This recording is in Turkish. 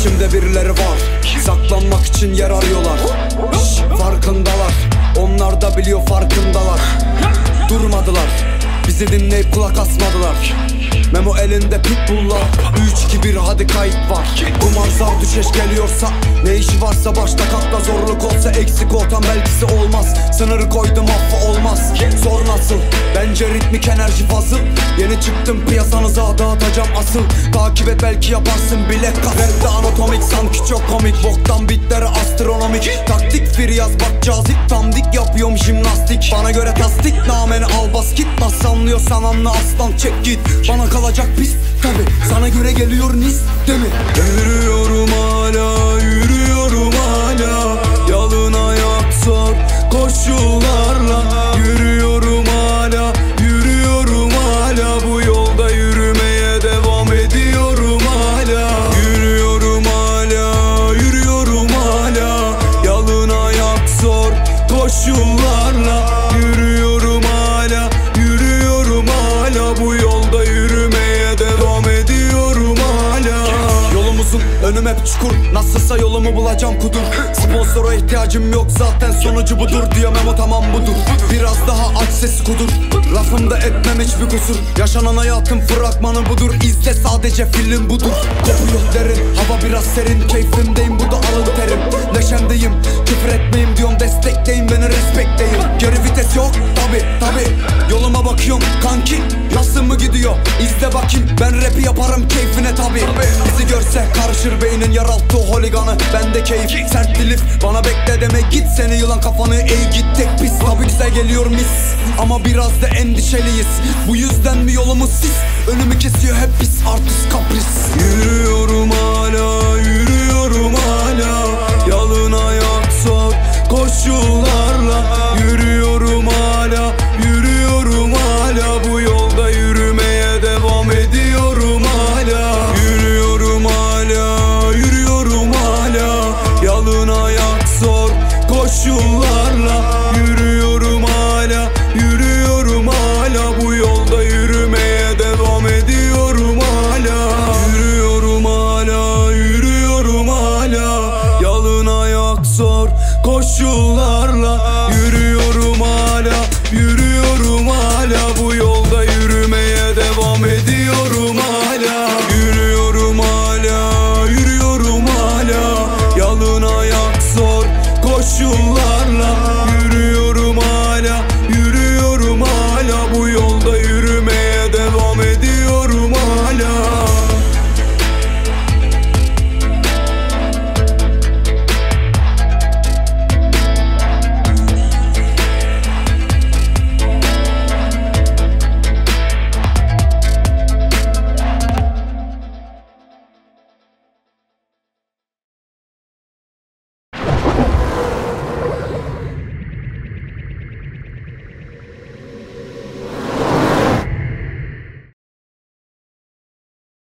İçimde birileri var, saklanmak için yer arıyorlar. Farkındalar, onlar da biliyor farkındalar. Durmadılar, bizi dinleyip kulak asmadılar. Memo elinde pitbulllar, 3-2-1 hadi kayıt var. Kumar zar düşeş geliyorsa, ne işi varsa başta katla. Zorluk olsa eksik ortam belkisi olmaz. Sınırı koydum affı olmaz. Sor nasıl, bence ritmik enerji fazıl. Yeni çıktım piyasanıza dağıtacağım asıl. Takip et belki yaparsın bile. Rapte anatomik sanki çok komik. Boktan bitleri astronomik. Taktik firyaz bak cazip tandik. Yapıyorum jimnastik, bana göre tasdik. Nameni al bas git, nasıl anlıyorsan anla aslan çek git. Bana kalacak pis tabi, sana göre geliyor nis değil mi? Yürüyorum hala, yürüyorum hala. Yalın ayak zor koşullarla. Yürüyorum hala, yürüyorum hala. Bu yolda yürümeye devam ediyorum hala. Yürüyorum hala, yürüyorum hala. Yalın ayak zor koşullarla. Yürüyorum hala, yürüyorum hala. Bu yolda yürümeye devam ediyorum hala. Yolumuzun önüm hep çukur, nasılsa yolumu bulacağım kudur. Sponsora ihtiyacım yok zaten sonucu budur. Diyor Memo tamam budur. Biraz daha aç sesi kudur, lafımda etmem hiçbir kusur. Yaşanan hayatın fragmanı budur. İzle sadece film budur. Kopuyor derin, hava biraz serin. Keyfimdeyim bu da alın terim. Neşemdeyim, küfür etmeyeyim diyorum. Destekleyin beni, respektleyin. Geri vites yok tabi. Yoluma bakıyorum kanki, nasıl mı gidiyor? İzle bakayım, ben rapi yaparım keyfine tabi. Bizi görse karışır beynin, yaraltı holiganı. Bende keyif, sert dilif, bana bekle deme git. Seni yılan kafanı eğ git tek pis. Tabi güzel geliyor mis, ama biraz da endişeliyiz. Bu yüzden mi yolumuz sis? Önümü kesiyor hep pis artist kapris. Yürüyorum hala, yürüyorum hala. Yalın ayak zor koşullarla. Yürüyorum hala, yürüyorum hala. Bu yolda yürümeye devam ediyorum hala. Yürüyorum hala, yürüyorum hala. Yalın ayak zor koşullarla. Yürüyorum hala, yürüyorum hala. Bu yolda yürümeye devam ediyorum hala. Yürüyorum hala, yürüyorum hala. Yalın ayak zor koşullarla.